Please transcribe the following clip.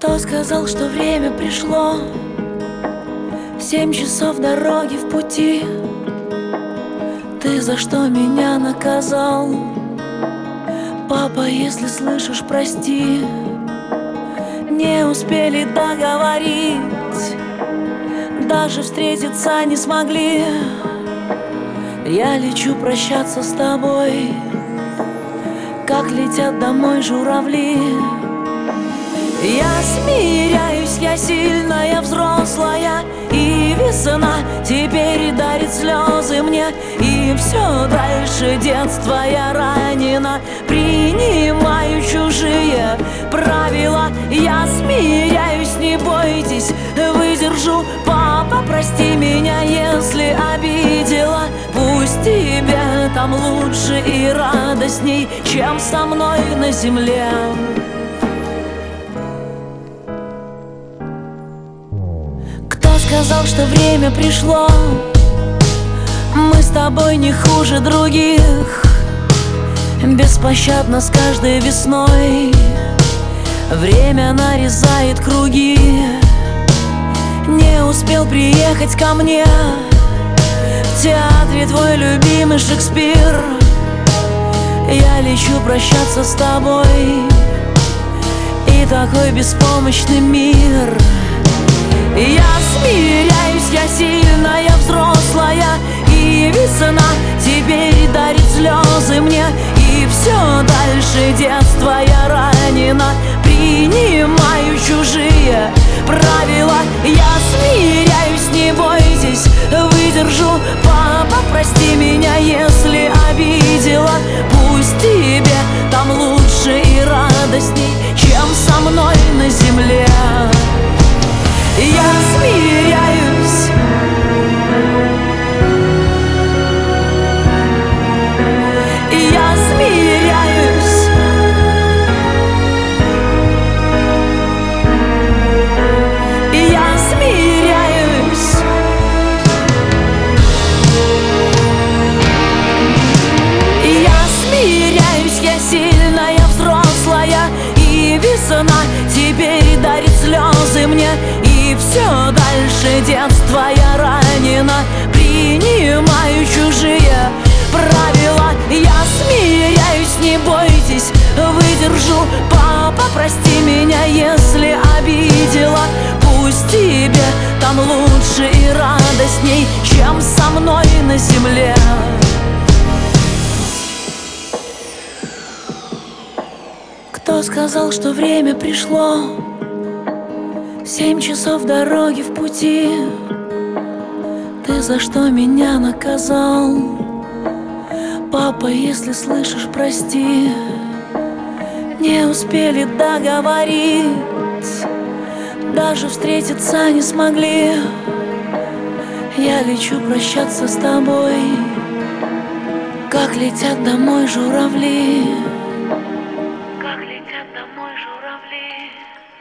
Кто сказал, что время пришло? 7 часов дороги в пути. Ты за что меня наказал? Папа, если слышишь, прости. Не успели договорить, даже встретиться не смогли. Я лечу прощаться с тобой, как летят домой журавли. Я смиряюсь, я сильная, взрослая, и весна теперь дарит слезы мне. И все дальше детства я ранена, принимаю чужие правила. Я смиряюсь, не бойтесь, выдержу. Папа, прости меня, если обидела. Пусть тебе там лучше и радостней, чем со мной на земле. Сказал, что время пришло. Мы с тобой не хуже других, беспощадно с каждой весной. Время нарезает круги. Не успел приехать ко мне, в театре твой любимый Шекспир. Я лечу прощаться с тобой, и такой беспомощный мир. Я смиряюсь, я сильная, взрослая, и весна теперь дарит слезы мне. И все дальше детства я ранена, принимаю чужие правила. Я смиряюсь, не бойтесь, выдержу. Папа, прости меня, если обидела. Пусть тебе там лучше и радостней, чем со мной на земле. Я смиряюсь, я смиряюсь, я смиряюсь. Я смиряюсь, я сильная, взрослая, и весна теперь дарит слезы мне. И все дальше детства я ранена, принимаю чужие правила. Я смиряюсь, не бойтесь, выдержу. Папа, прости меня, если обидела. Пусть тебе там лучше и радостней, чем со мной на земле. Кто сказал, что время пришло? 7 часов дороги в пути. Ты за что меня наказал? Папа, если слышишь, прости. Не успели договорить, даже встретиться не смогли. Я лечу прощаться с тобой, как летят домой журавли. Как летят домой журавли.